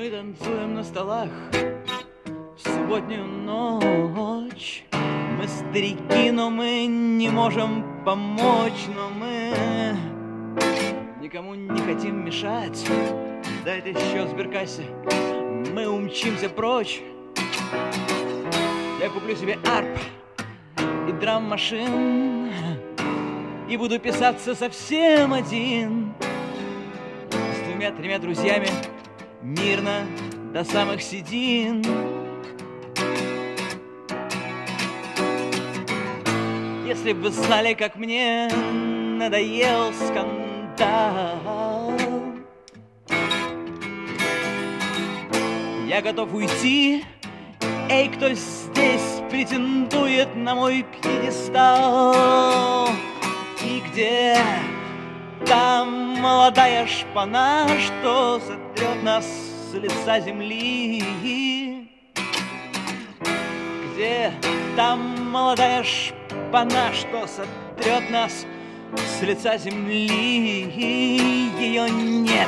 Мы танцуем на столах в субботнюю ночь. Мы старики, но мы не можем помочь, но мы никому не хотим мешать. Дай ты счет в сберкассе, мы умчимся прочь. Я куплю себе арп и драм-машин и буду писаться совсем один, с двумя-тремя друзьями, мирно до самых седин. Если бы вы знали, как мне надоел скандал, я готов уйти. Эй, кто здесь претендует на мой пьедестал? И где там молодая шпана, что сотрет нас с лица земли? Где там молодая шпана, что сотрет нас с лица земли? Ее нет.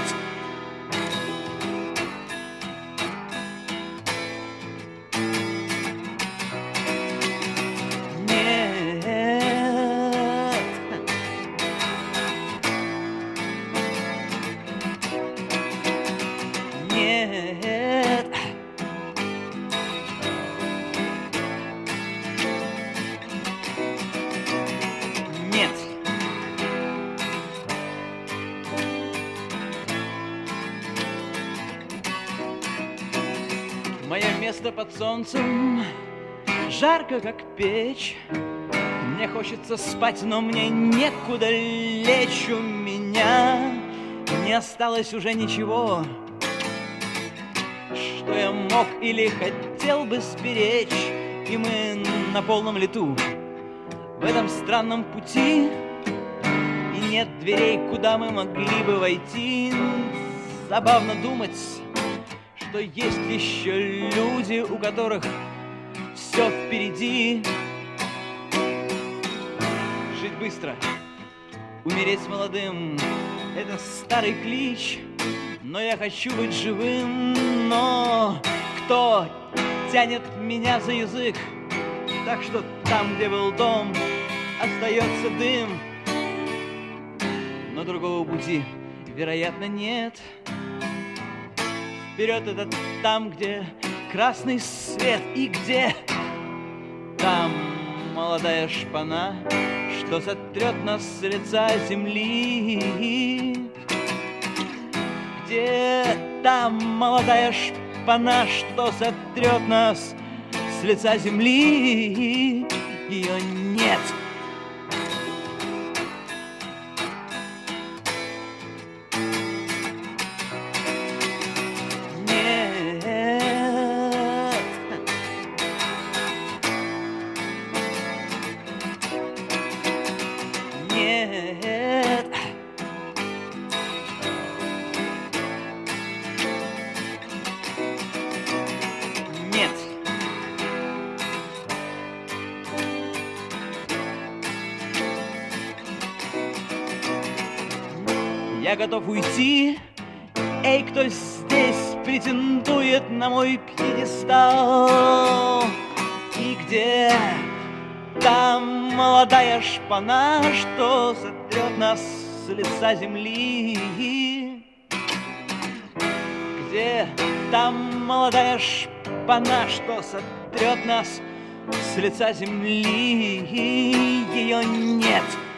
Мое место под солнцем, жарко, как печь. Мне хочется спать, но мне некуда лечь. У меня не осталось уже ничего, что я мог или хотел бы сберечь. И мы на полном лету в этом странном пути, и нет дверей, куда мы могли бы войти. Забавно думать, что есть еще люди, у которых все впереди. Жить быстро, умереть молодым — это старый клич. Но я хочу быть живым, но кто тянет меня за язык? Так что там, где был дом, остается дым. Но другого пути, вероятно, нет. Вперед — это там, где красный свет, и где там молодая шпана, что сотрет нас с лица земли. Где там молодая шпана, что сотрет нас с лица земли? Ее нет. Я готов уйти. Эй, кто здесь претендует на мой пьедестал? И где там молодая шпана, что сотрет нас с лица земли? Где там молодая шпана, что сотрет нас с лица земли? Ее нет.